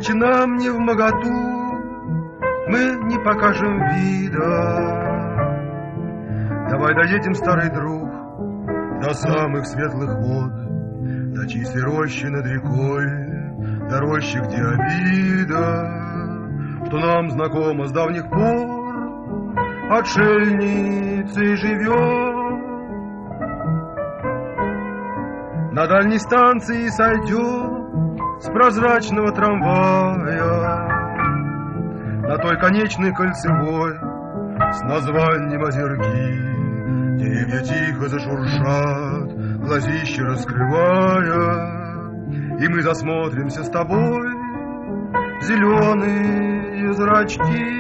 Нынче нам не вмоготу, мы не покажем вида. Давай доедем, старый друг, до самых светлых вод, до чистой рощи над рекой, до рощи, где обида, что нам знакомо с давних пор, отшельницей живет. На дальней станции сойдем с прозрачного трамвая, на той конечной кольцевой с названием Озерки. Деревья тихо зашуршат, глазища раскрывая, и мы засмотримся с тобой в зеленые зрачки.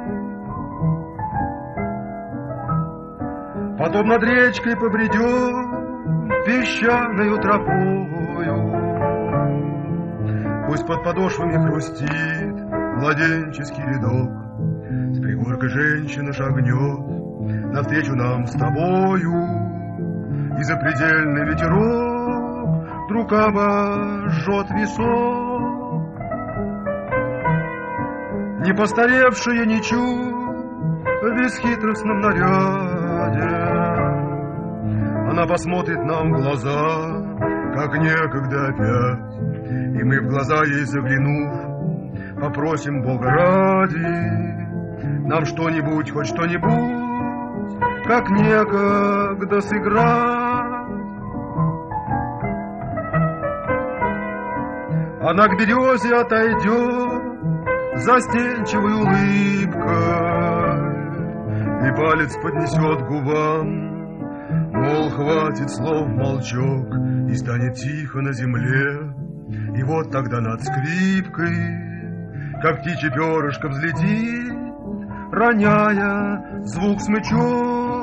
Потом над речкой побредем песчаною тропою. Пусть под подошвами хрустит младенческий рядок, с пригорка женщина шагнет навстречу нам с тобою, и запредельный ветерок вдруг обожжет висок. Не постаревшая ничуть в бесхитростном наряде, она посмотрит нам в глаза, как некогда опять, и мы в глаза ей заглянув, попросим Бога ради нам что-нибудь, хоть что-нибудь, как некогда сыграть. Она к березе отойдет застенчивой улыбкой и палец поднесет к губам, мол, хватит слов, молчок, и станет тихо на земле. И вот тогда над скрипкой, как птичье перышко, взлетит, роняя звук смычок.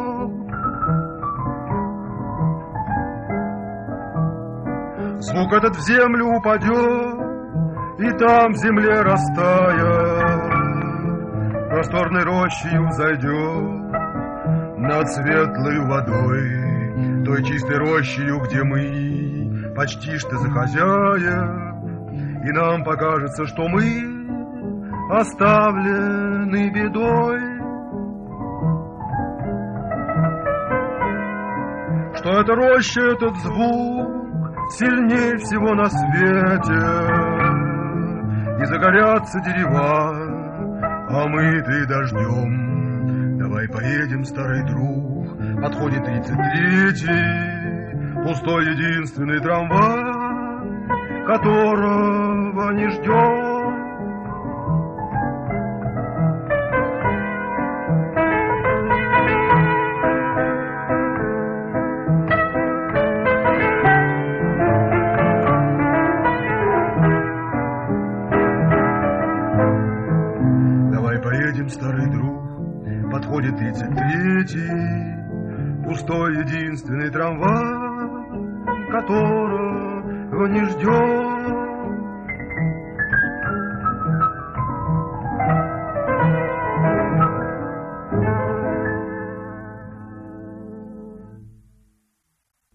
Звук этот в землю упадет, и там в земле растая, просторной рощей взойдет над светлой водой, той чистой рощею, где мы почти что за хозяев, и нам покажется, что мы оставлены бедой, что эта роща, этот звук сильнее всего на свете, и загорятся дерева, омытые дождем. Давай поедем, старый друг, подходит 33-й, пустой единственный трамвай, которого не ждем. Старый друг, подходит 33-й, пустой единственный трамвай, которого не ждет.